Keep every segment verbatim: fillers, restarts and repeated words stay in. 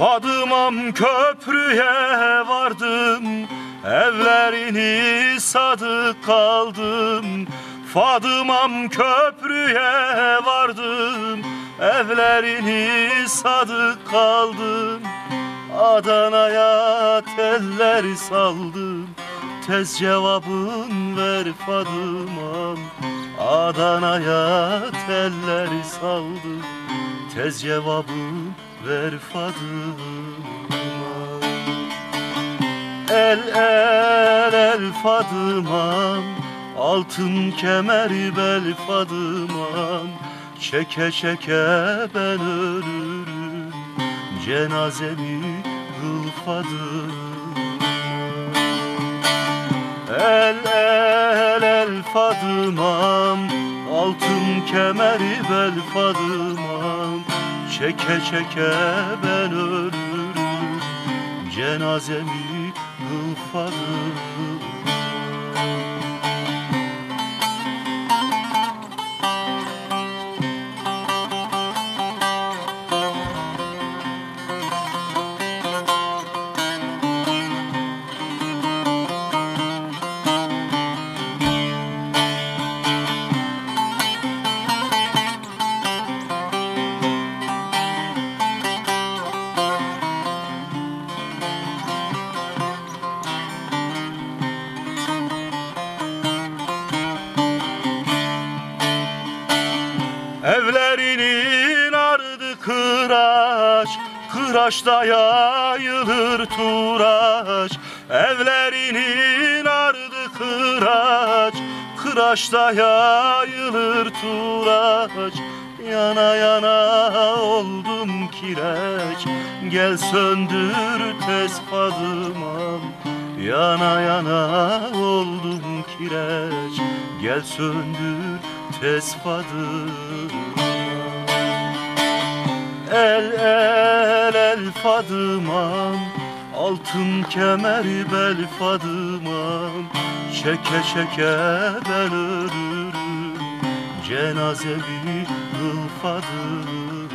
Fadımam köprüye vardım, evlerini sadık kaldım. Fadımam köprüye vardım, evlerini sadık kaldım. Adana'ya teller saldım, tez cevabın ver Fadımam. Adana'ya teller saldım, tez cevabın ver Fadımam. El el el Fadımam, altın kemeri bel Fadımam. Çeke çeke ben ölürüm, cenazemi kıl Fadımam. El el el Fadımam, altın kemeri bel Fadımam. Çeke çeke ben ölürüm, cenazemi kıl Fadımam. Evlerinin ardı kıraç, kıraçta yayılır turaç. Evlerinin ardı kıraç, kıraçta yayılır turaç. Yana yana oldum kireç, gel söndür tez Fadımam. Yana yana oldum kireç, gel söndür tez Fadımam. El el el Fadımam, altın kemeri bel Fadımam. Çeke çeke ben ölürüm, cenazemi kıl Fadımam.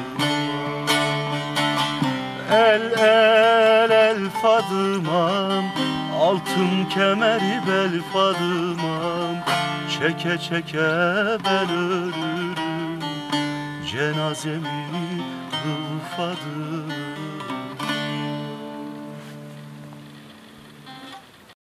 El el el Fadımam, altın kemeri bel Fadımam. Çeke çeke ben ölürüm, cenazemi kıl Fadımam.